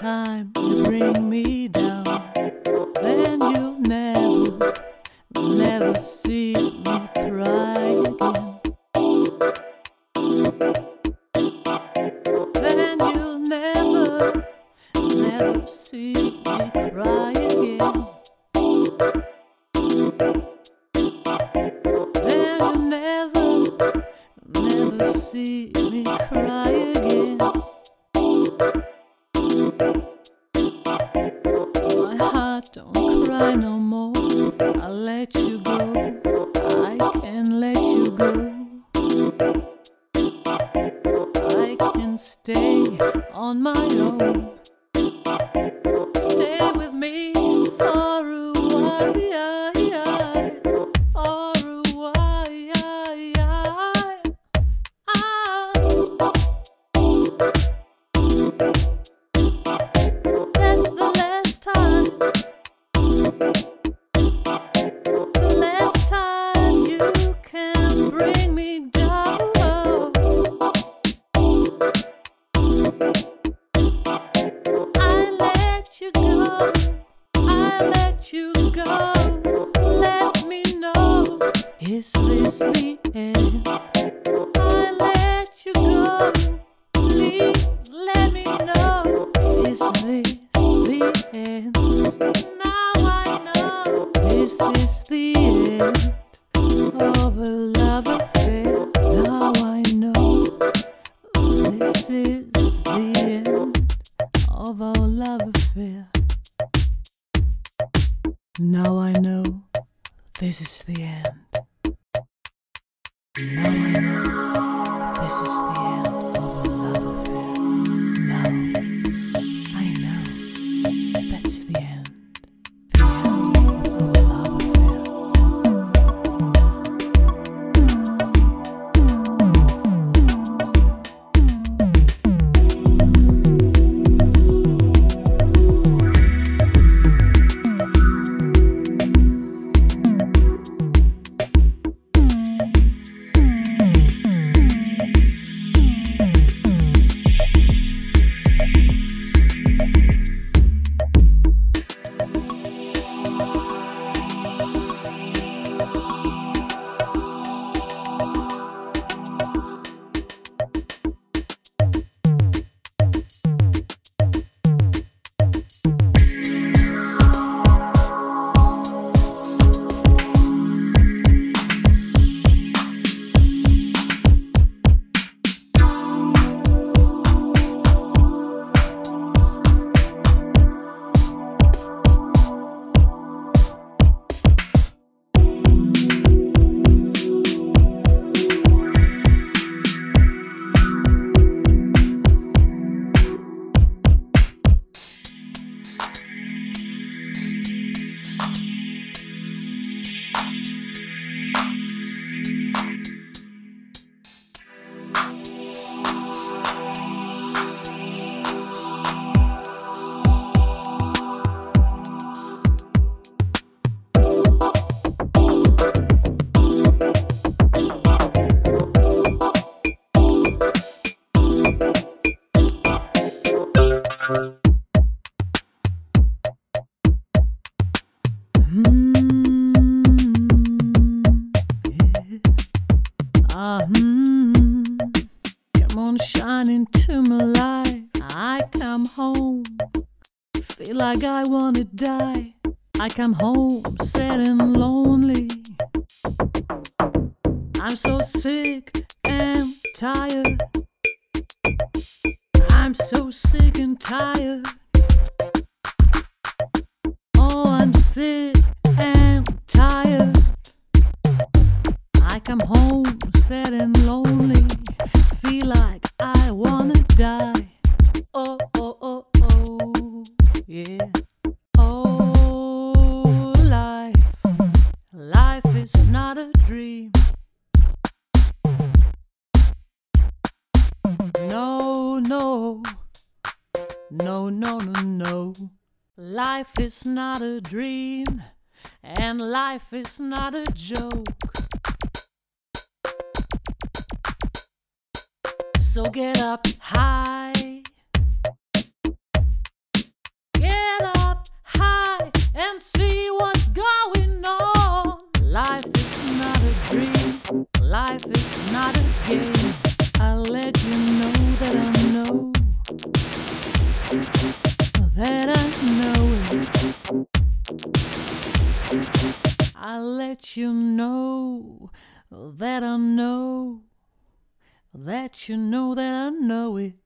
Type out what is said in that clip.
time you bring me down, then you'll never see me cry again. Then you'll never see me cry again. Then you'll never see me cry again. My heart don't cry no more. I'll let you go. I can let you go. I can stay on my own. Stay with me for a while, for a while. That's the last time. The last time you can bring me down. I let you go. Let me know. Is this the end? I let you go. Please let me know. Is this the end? Now I know this is the end of a love affair. Now I know this is the end of our love affair. Now I know this is the end. Now I know this is the end of a love affair. Now I know that's the end. The end of our love affair. Come on, shine into my life. I come home, feel like I wanna die. I come home sad and lonely. I'm so sick and tired. I'm so sick and tired. Oh, I'm sick and tired. I come home sad and lonely. Feel like I wanna die. Oh, oh, oh, oh, yeah. Oh, life is not a dream. No, no, no, no, no, no. Life is not a dream, and life is not a joke. So get up high I'll let you know that I know that you know that I know it.